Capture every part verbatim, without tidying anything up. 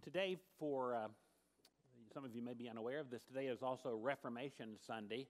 Today, for uh, some of you may be unaware of this, today is also Reformation Sunday.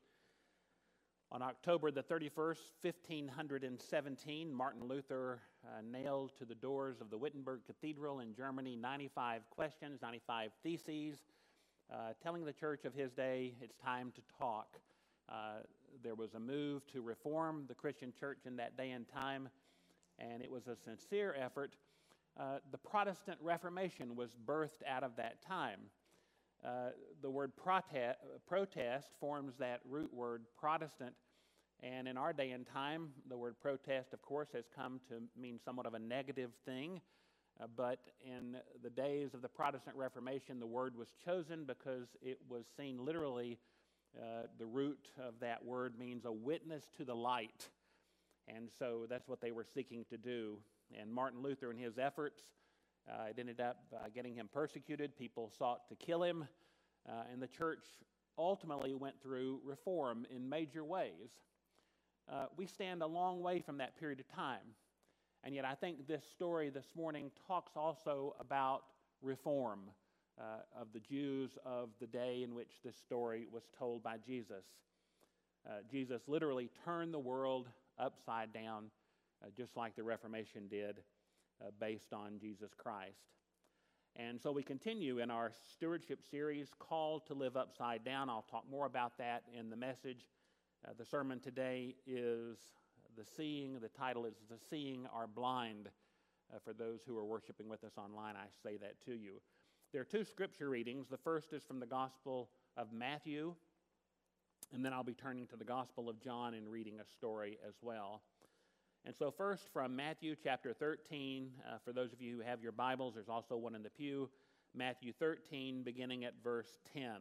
On October the thirty-first, fifteen seventeen, Martin Luther uh, nailed to the doors of the Wittenberg Cathedral in Germany ninety-five questions, ninety-five theses, uh, telling the church of his day, it's time to talk. Uh, there was a move to reform the Christian church in that day and time, and it was a sincere effort. Uh, the Protestant Reformation was birthed out of that time. Uh, the word protest, protest forms that root word Protestant, and in our day and time, the word protest, of course, has come to mean somewhat of a negative thing, uh, but in the days of the Protestant Reformation, the word was chosen because it was seen literally. Uh, the root of that word means a witness to the light, and so that's what they were seeking to do. And Martin Luther, in his efforts, uh, it ended up uh, getting him persecuted. People sought to kill him, uh, and the church ultimately went through reform in major ways. Uh, we stand a long way from that period of time, and yet I think this story this morning talks also about reform uh, of the Jews of the day in which this story was told by Jesus. Uh, Jesus literally turned the world upside down, Uh, just like the Reformation did, uh, based on Jesus Christ. And so we continue in our stewardship series, Called to Live Upside Down. I'll talk more about that in the message. Uh, the sermon today is The Seeing. The title is The Seeing Are Blind. Uh, for those who are worshiping with us online, I say that to you. There are two scripture readings. The first is from the Gospel of Matthew, and then I'll be turning to the Gospel of John and reading a story as well. And so first from Matthew chapter thirteen, uh, for those of you who have your Bibles, there's also one in the pew, Matthew thirteen, beginning at verse ten.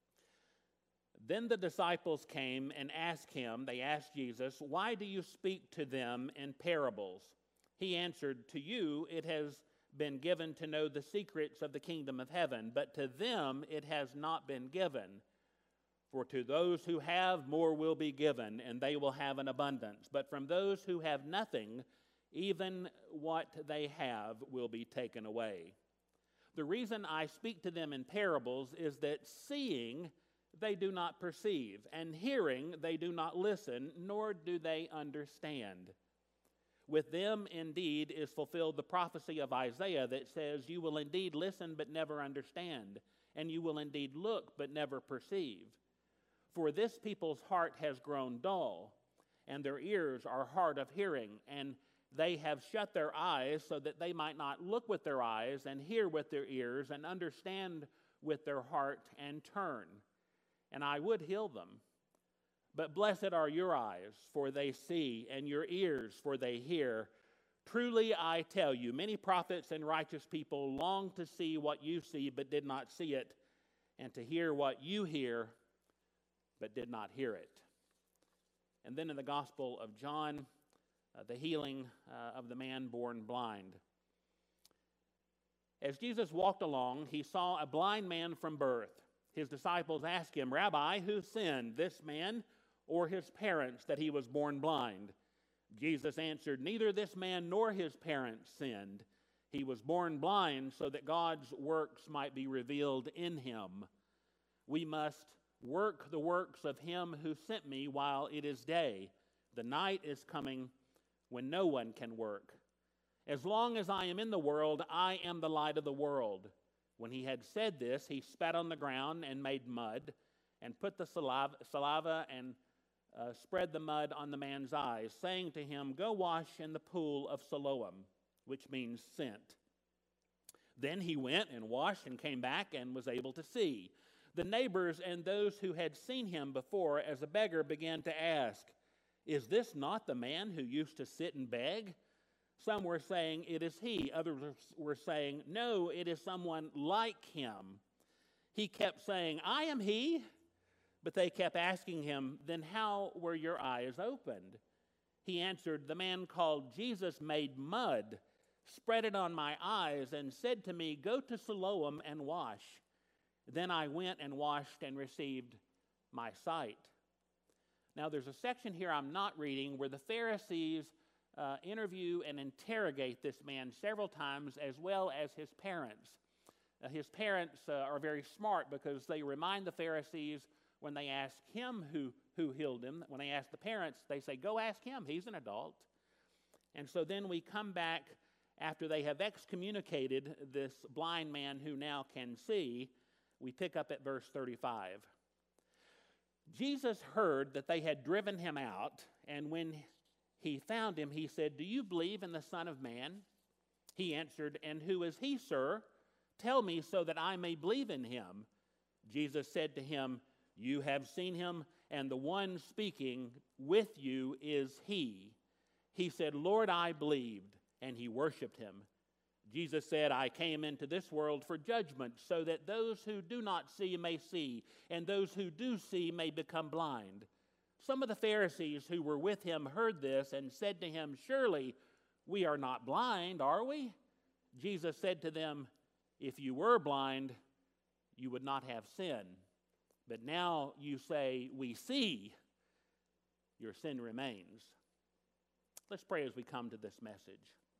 Then the disciples came and asked him, they asked Jesus, "Why do you speak to them in parables?" He answered, "To you it has been given to know the secrets of the kingdom of heaven, but to them it has not been given. For to those who have, more will be given, and they will have an abundance. But from those who have nothing, even what they have will be taken away. The reason I speak to them in parables is that seeing they do not perceive, and hearing they do not listen, nor do they understand. With them indeed is fulfilled the prophecy of Isaiah that says, 'You will indeed listen but never understand, and you will indeed look but never perceive. For this people's heart has grown dull, and their ears are hard of hearing, and they have shut their eyes so that they might not look with their eyes and hear with their ears and understand with their heart and turn, and I would heal them. But blessed are your eyes, for they see, and your ears, for they hear. Truly I tell you, many prophets and righteous people longed to see what you see, but did not see it, and to hear what you hear, but did not hear it." And then in the Gospel of John, uh, the healing uh, of the man born blind. As Jesus walked along, he saw a blind man from birth. His disciples asked him, "Rabbi, who sinned, this man or his parents, that he was born blind?" Jesus answered, "Neither this man nor his parents sinned. He was born blind so that God's works might be revealed in him. We must work the works of him who sent me while it is day. The night is coming when no one can work. As long as I am in the world, I am the light of the world." When he had said this, he spat on the ground and made mud, and put the saliva, saliva and uh, spread the mud on the man's eyes, saying to him, "Go wash in the pool of Siloam," which means sent. Then he went and washed and came back and was able to see. The neighbors and those who had seen him before as a beggar began to ask, "Is this not the man who used to sit and beg?" Some were saying, "It is he." Others were saying, "No, it is someone like him." He kept saying, "I am he." But they kept asking him, "Then how were your eyes opened?" He answered, "The man called Jesus made mud, spread it on my eyes, and said to me, 'Go to Siloam and wash.' Then I went and washed and received my sight." Now there's a section here I'm not reading where the Pharisees uh, interview and interrogate this man several times, as well as his parents. Uh, his parents uh, are very smart because they remind the Pharisees when they ask him who, who healed him, when they ask the parents, they say, go ask him, he's an adult. And so then we come back after they have excommunicated this blind man who now can see. We pick up at verse thirty-five. Jesus heard that they had driven him out, and when he found him, he said, do you believe in the Son of Man? He answered, and who is he, sir? Tell me so that I may believe in him. Jesus said to him, you have seen him, and the one speaking with you is he. He said, Lord, I believed, and he worshiped him. Jesus said, I came into this world for judgment, so that those who do not see may see, and those who do see may become blind. Some of the Pharisees who were with him heard this and said to him, surely we are not blind, are we? Jesus said to them, if you were blind, you would not have sin. But now you say, we see. Your sin remains. Let's pray as we come to this message.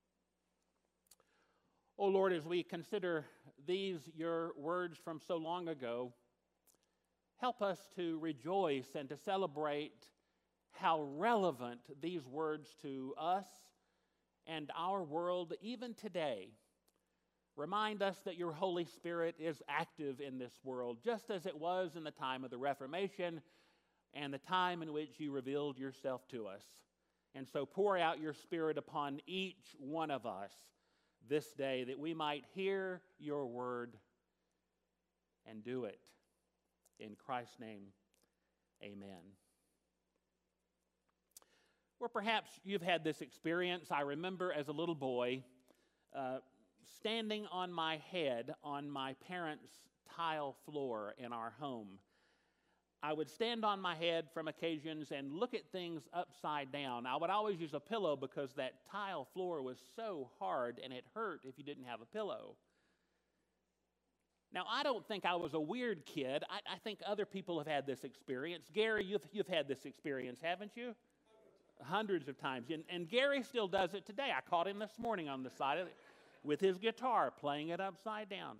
Oh Lord, as we consider these, your words from so long ago, help us to rejoice and to celebrate how relevant these words to us and our world even today. Remind us that your Holy Spirit is active in this world, just as it was in the time of the Reformation and the time in which you revealed yourself to us. And so pour out your Spirit upon each one of us this day, that we might hear your word and do it. In Christ's name, amen. Or perhaps you've had this experience. I remember as a little boy uh, standing on my head on my parents' tile floor in our home. I would stand on my head from occasions and look at things upside down. I would always use a pillow because that tile floor was so hard and it hurt if you didn't have a pillow. Now, I don't think I was a weird kid. I, I think other people have had this experience. Gary, you've, you've had this experience, haven't you? Hundreds of times. And, and Gary still does it today. I caught him this morning on the side of it with his guitar, playing it upside down.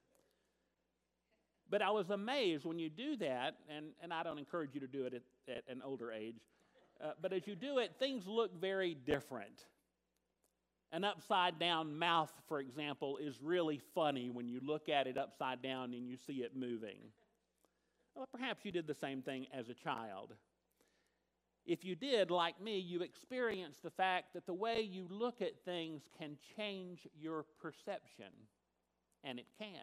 But I was amazed when you do that, and, and I don't encourage you to do it at, at an older age, uh, but as you do it, things look very different. An upside-down mouth, for example, is really funny when you look at it upside down and you see it moving. Well, perhaps you did the same thing as a child. If you did, like me, you experienced the fact that the way you look at things can change your perception, and it can.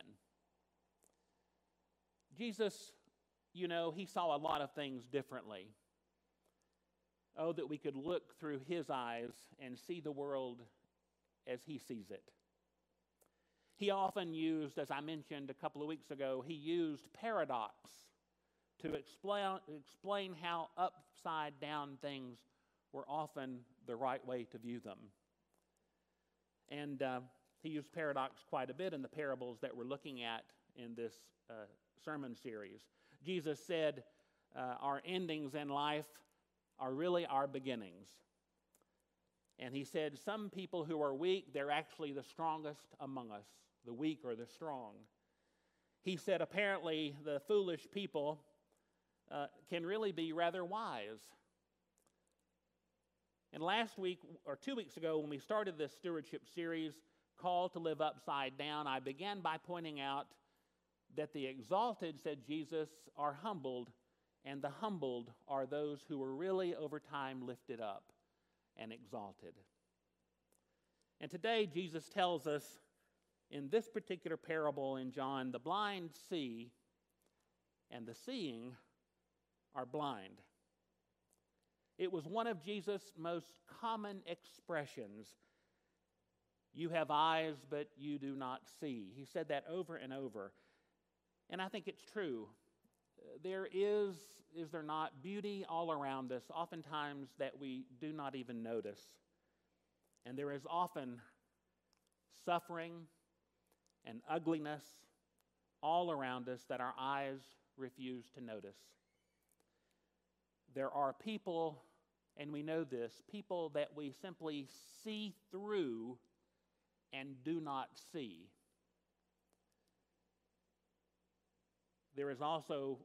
Jesus, you know, he saw a lot of things differently. Oh, that we could look through his eyes and see the world as he sees it. He often used, as I mentioned a couple of weeks ago, he used paradox to explain, explain how upside down things were often the right way to view them. And uh, he used paradox quite a bit in the parables that we're looking at in this uh, sermon series. Jesus said uh, our endings in life are really our beginnings. And he said some people who are weak, they're actually the strongest among us. The weak or the strong. He said apparently the foolish people uh, can really be rather wise. And last week, or two weeks ago, when we started this stewardship series, Call to Live Upside Down, I began by pointing out that the exalted, said Jesus, are humbled, and the humbled are those who are really over time lifted up and exalted. And today Jesus tells us in this particular parable in John, the blind see and the seeing are blind. It was one of Jesus' most common expressions. You have eyes, but you do not see. He said that over and over. And I think it's true. There is, is there not, beauty all around us, oftentimes that we do not even notice. And there is often suffering and ugliness all around us that our eyes refuse to notice. There are people, and we know this, people that we simply see through and do not see. there is also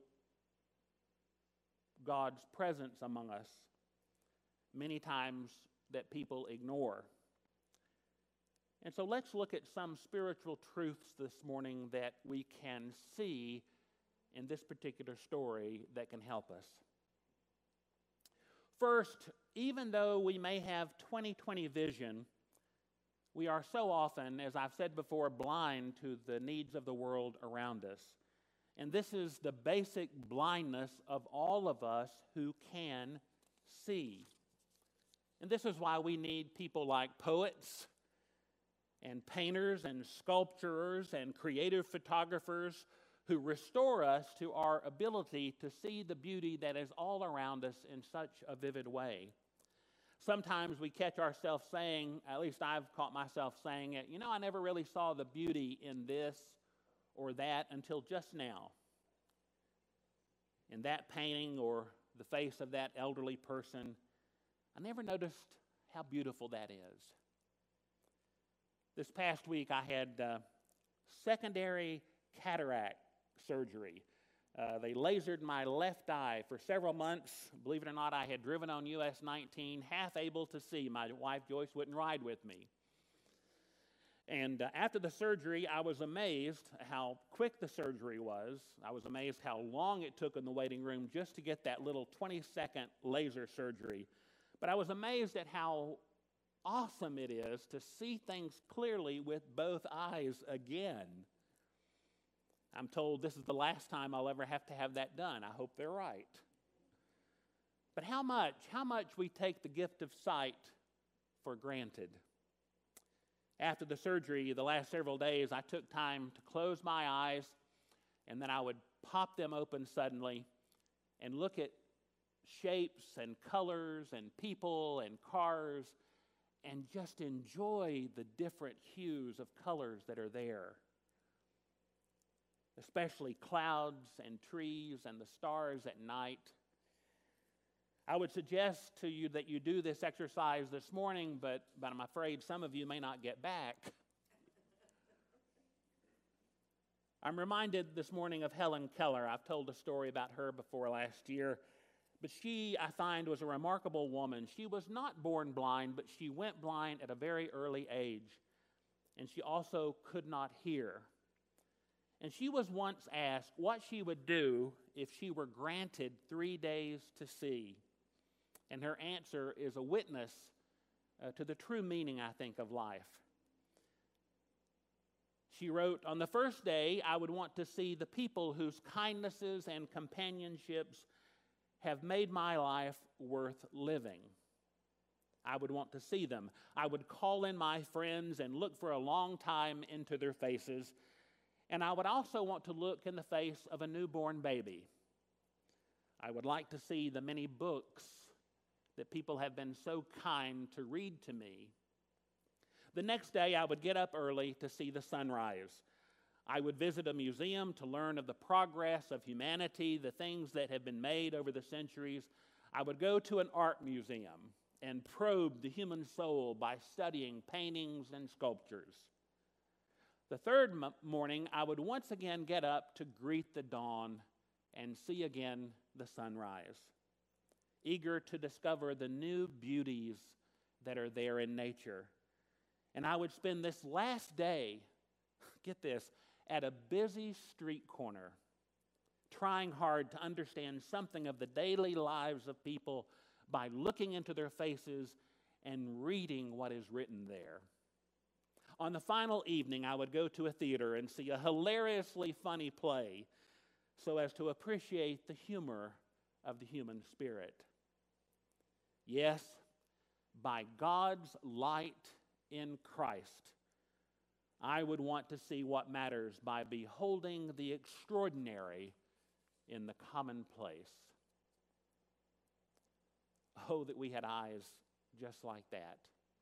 God's presence among us, many times that people ignore. And so let's look at some spiritual truths this morning that we can see in this particular story that can help us. First, even though we may have twenty twenty vision, we are so often, as I've said before, blind to the needs of the world around us. And this is the basic blindness of all of us who can see. And this is why we need people like poets and painters and sculptors and creative photographers who restore us to our ability to see the beauty that is all around us in such a vivid way. Sometimes we catch ourselves saying, at least I've caught myself saying it, you know, I never really saw the beauty in this or that until just now. In that painting or the face of that elderly person, I never noticed how beautiful that is. This past week I had uh, secondary cataract surgery. Uh, they lasered my left eye for several months. Believe it or not, I had driven on U S nineteen, half able to see. My wife Joyce wouldn't ride with me. And uh, after the surgery, I was amazed how quick the surgery was. I was amazed how long it took in the waiting room just to get that little twenty-second laser surgery. But I was amazed at how awesome it is to see things clearly with both eyes again. I'm told this is the last time I'll ever have to have that done. I hope they're right. But how much, how much we take the gift of sight for granted. After the surgery, the last several days, I took time to close my eyes, and then I would pop them open suddenly and look at shapes and colors and people and cars and just enjoy the different hues of colors that are there. Especially clouds and trees and the stars at night. I would suggest to you that you do this exercise this morning, but, but I'm afraid some of you may not get back. I'm reminded this morning of Helen Keller. I've told a story about her before last year, but she, I find, was a remarkable woman. She was not born blind, but she went blind at a very early age, and she also could not hear. And she was once asked what she would do if she were granted three days to see. And her answer is a witness uh, to the true meaning, I think, of life. She wrote, "On the first day, I would want to see the people whose kindnesses and companionships have made my life worth living. I would want to see them. I would call in my friends and look for a long time into their faces. And I would also want to look in the face of a newborn baby. I would like to see the many books that people have been so kind to read to me. The next day, I would get up early to see the sunrise. I would visit a museum to learn of the progress of humanity, the things that have been made over the centuries. I would go to an art museum and probe the human soul by studying paintings and sculptures. The third m- morning, I would once again get up to greet the dawn and see again the sunrise, eager to discover the new beauties that are there in nature. And I would spend this last day, get this, at a busy street corner, trying hard to understand something of the daily lives of people by looking into their faces and reading what is written there. On the final evening, I would go to a theater and see a hilariously funny play so as to appreciate the humor of the human spirit. Yes, by God's light in Christ, I would want to see what matters by beholding the extraordinary in the commonplace. Oh, that we had eyes just like that.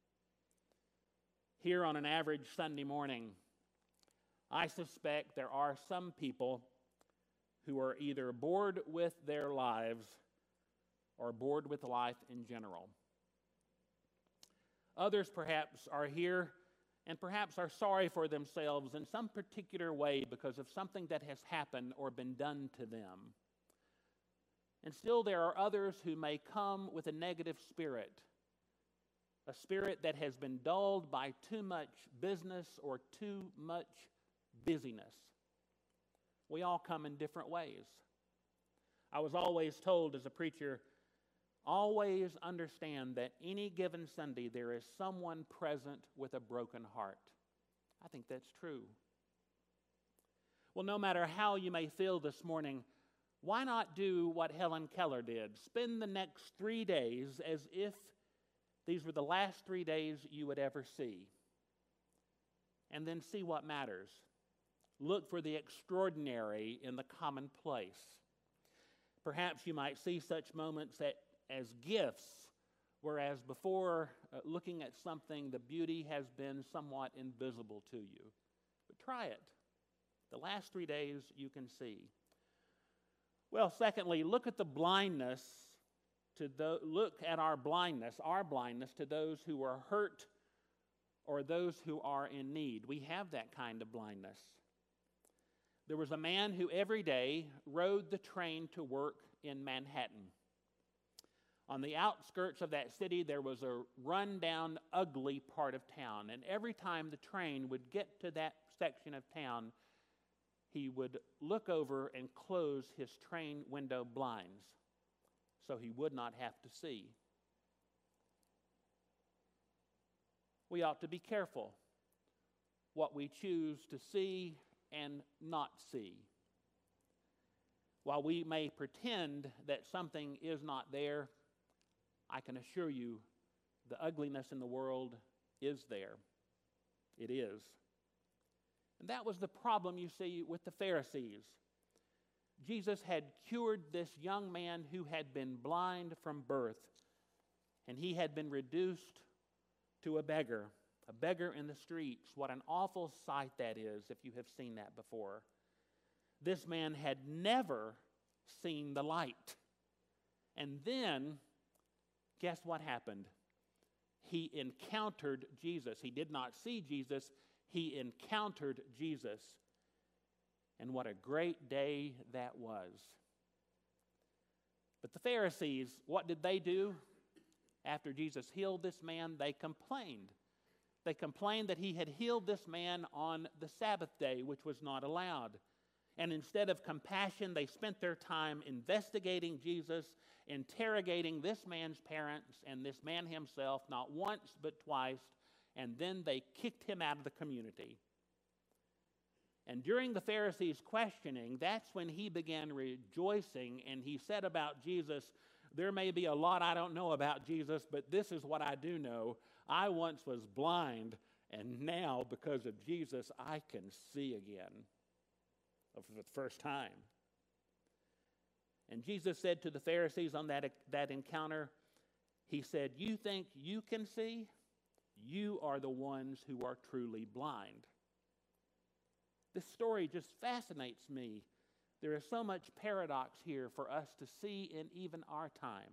Here on an average Sunday morning, I suspect there are some people who are either bored with their lives or bored with life in general. Others perhaps are here and perhaps are sorry for themselves in some particular way because of something that has happened or been done to them. And still there are others who may come with a negative spirit, a spirit that has been dulled by too much business or too much busyness. We all come in different ways. I was always told as a preacher, always understand that any given Sunday there is someone present with a broken heart. I think that's true. Well, no matter how you may feel this morning, why not do what Helen Keller did? Spend the next three days as if these were the last three days you would ever see. And then see what matters. Look for the extraordinary in the commonplace. Perhaps you might see such moments that, as gifts, whereas before uh, looking at something, the beauty has been somewhat invisible to you. But try it. The last three days you can see. Well, secondly, look at the blindness to the, look at our blindness, our blindness to those who are hurt or those who are in need. We have that kind of blindness. There was a man who every day rode the train to work in Manhattan. On the outskirts of that city, there was a run-down, ugly part of town. And every time the train would get to that section of town, he would look over and close his train window blinds so he would not have to see. We ought to be careful what we choose to see and not see. While we may pretend that something is not there, I can assure you the ugliness in the world is there. It is. And that was the problem, you see, with the Pharisees. Jesus had cured this young man who had been blind from birth, and he had been reduced to a beggar, a beggar in the streets. What an awful sight that is, if you have seen that before. This man had never seen the light. And then, guess what happened? He encountered Jesus. He did not see Jesus. He encountered Jesus. And what a great day that was. But the Pharisees, what did they do? After Jesus healed this man, they complained. They complained that he had healed this man on the Sabbath day, which was not allowed. And instead of compassion, they spent their time investigating Jesus, interrogating this man's parents and this man himself, not once but twice, and then they kicked him out of the community. And during the Pharisees' questioning, that's when he began rejoicing, and he said about Jesus, there may be a lot I don't know about Jesus, but this is what I do know. I once was blind, and now, because of Jesus, I can see again for the first time. And Jesus said to the Pharisees on that, that encounter, he said, you think you can see? You are the ones who are truly blind. This story just fascinates me. There is so much paradox here for us to see in even our time.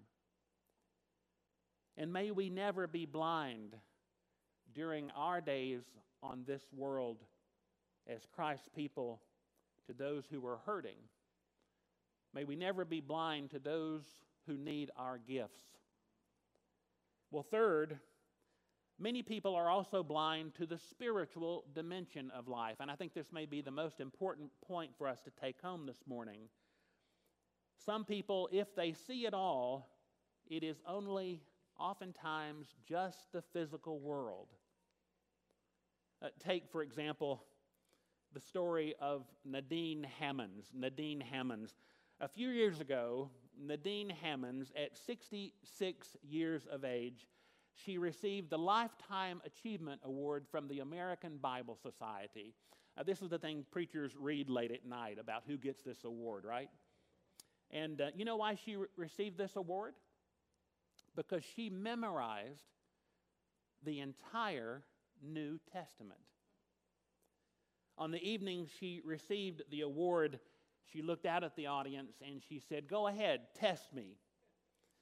And may we never be blind during our days on this world as Christ's people to those who are hurting. May we never be blind to those who need our gifts. Well, third, many people are also blind to the spiritual dimension of life. And I think this may be the most important point for us to take home this morning. Some people, if they see it all, it is only oftentimes just the physical world. Uh, take, for example, the story of Nadine Hammonds. Nadine Hammonds. A few years ago, Nadine Hammonds, at sixty-six years of age, she received the Lifetime Achievement Award from the American Bible Society. Uh, this is the thing preachers read late at night about who gets this award, right? And uh, you know why she re- received this award? Because she memorized the entire New Testament. On the evening she received the award, she looked out at the audience and she said, "Go ahead, test me.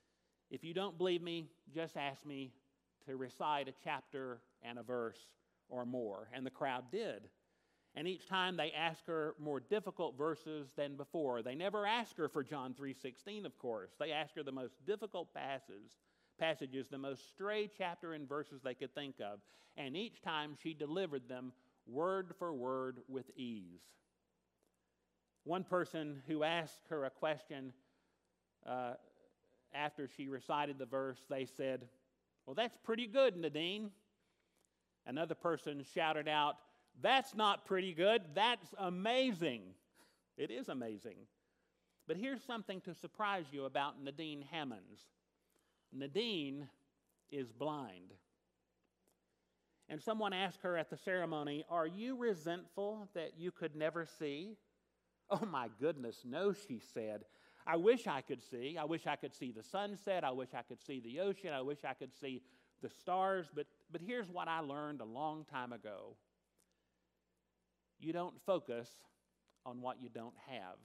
If you don't believe me, just ask me to recite a chapter and a verse or more, and the crowd did. And each time they asked her more difficult verses than before. They never asked her for John three sixteen, of course. They asked her the most difficult passages, passages, the most stray chapter and verses they could think of. And each time she delivered them word for word with ease. One person who asked her a question uh, after she recited the verse, they said, "Well, that's pretty good, Nadine." Another person shouted out, "That's not pretty good, that's amazing." It is amazing. But here's something to surprise you about Nadine Hammonds. Nadine is blind. And someone asked her at the ceremony, "Are you resentful that you could never see?" "Oh my goodness, no," she said. "I wish I could see. I wish I could see the sunset. I wish I could see the ocean. I wish I could see the stars. But, but here's what I learned a long time ago. You don't focus on what you don't have."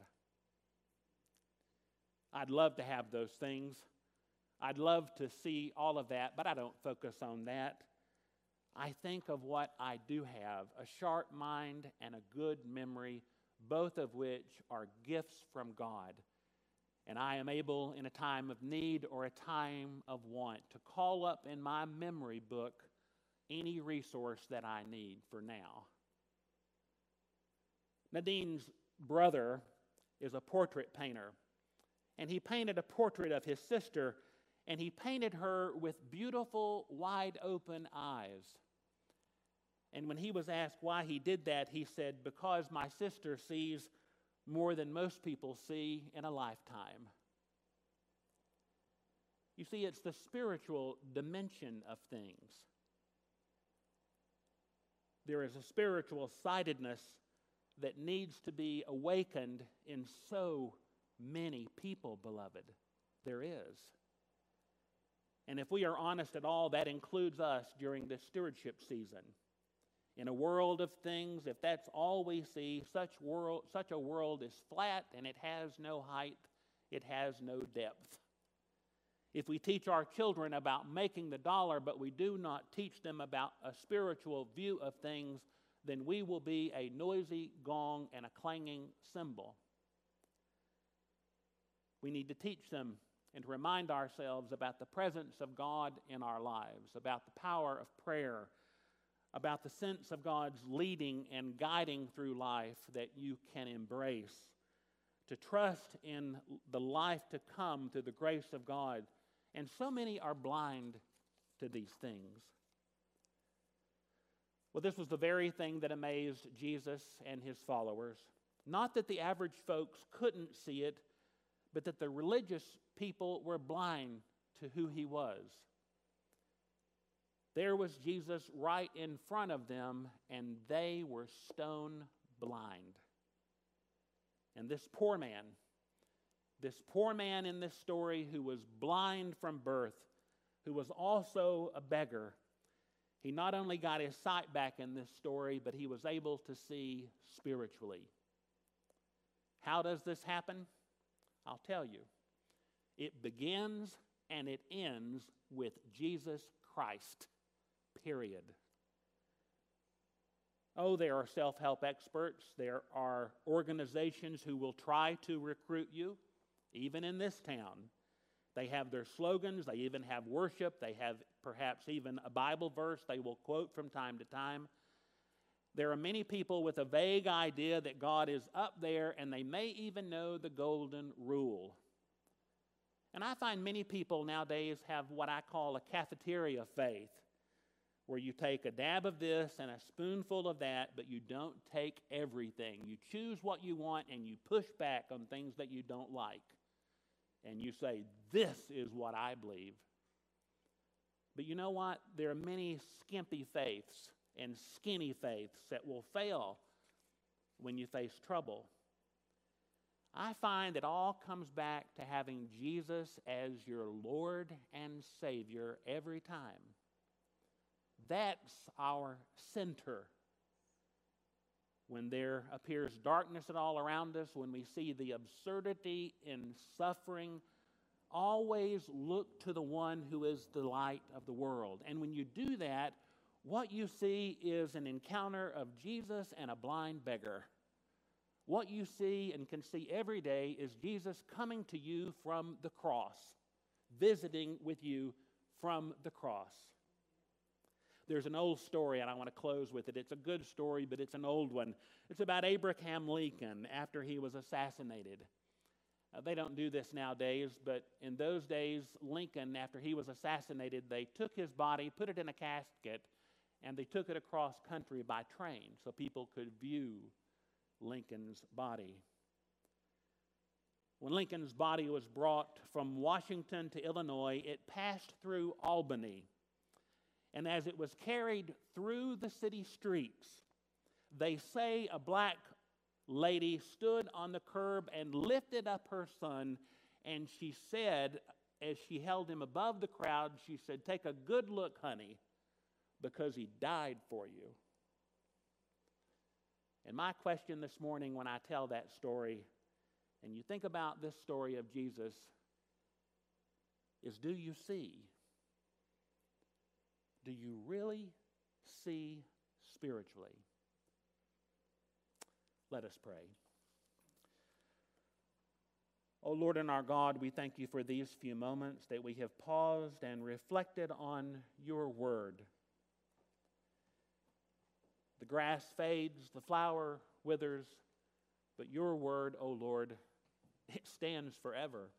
I'd love to have those things. I'd love to see all of that, but I don't focus on that. I think of what I do have, a sharp mind and a good memory, both of which are gifts from God. And I am able, in a time of need or a time of want, to call up in my memory book any resource that I need for now. Nadine's brother is a portrait painter, and he painted a portrait of his sister, and he painted her with beautiful, wide-open eyes. And when he was asked why he did that, he said, "Because my sister sees more than most people see in a lifetime." You see, it's the spiritual dimension of things. There is a spiritual sightedness that needs to be awakened in so many people, beloved. There is. And if we are honest at all, that includes us during this stewardship season. In a world of things, if that's all we see, such world, such a world is flat and it has no height, it has no depth. If we teach our children about making the dollar, but we do not teach them about a spiritual view of things, then we will be a noisy gong and a clanging cymbal. We need to teach them and to remind ourselves about the presence of God in our lives, about the power of prayer, about the sense of God's leading and guiding through life that you can embrace, to trust in the life to come through the grace of God. And so many are blind to these things. Well, this was the very thing that amazed Jesus and his followers. Not that the average folks couldn't see it, but that the religious people were blind to who he was. There was Jesus right in front of them, and they were stone blind. And this poor man, this poor man in this story who was blind from birth, who was also a beggar, he not only got his sight back in this story, but he was able to see spiritually. How does this happen? I'll tell you. It begins and it ends with Jesus Christ. Period. Oh, there are self-help experts. There are organizations who will try to recruit you, even in this town. They have their slogans. They even have worship. They have perhaps even a Bible verse they will quote from time to time. There are many people with a vague idea that God is up there, and they may even know the golden rule. And I find many people nowadays have what I call a cafeteria faith, where you take a dab of this and a spoonful of that, but you don't take everything. You choose what you want and you push back on things that you don't like. And you say, "This is what I believe." But you know what? There are many skimpy faiths and skinny faiths that will fail when you face trouble. I find it all comes back to having Jesus as your Lord and Savior every time. That's our center. When there appears darkness at all around us, when we see the absurdity in suffering, always look to the one who is the light of the world. And when you do that, what you see is an encounter of Jesus and a blind beggar. What you see and can see every day is Jesus coming to you from the cross, visiting with you from the cross. There's an old story, and I want to close with it. It's a good story, but it's an old one. It's about Abraham Lincoln after he was assassinated. Uh, they don't do this nowadays, but in those days, Lincoln, after he was assassinated, they took his body, put it in a casket, and they took it across country by train so people could view Lincoln's body. When Lincoln's body was brought from Washington to Illinois, it passed through Albany. And as it was carried through the city streets, they say a black lady stood on the curb and lifted up her son, and she said, as she held him above the crowd, she said, "Take a good look, honey, because he died for you." And my question this morning when I tell that story, and you think about this story of Jesus, is do you see? Do you really see spiritually? Let us pray. Oh Lord and our God, we thank you for these few moments that we have paused and reflected on your word. The grass fades, the flower withers, but your word, O Lord, it stands forever.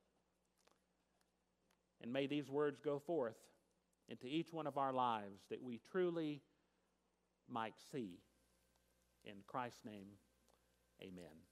And may these words go forth into each one of our lives that we truly might see. In Christ's name, amen.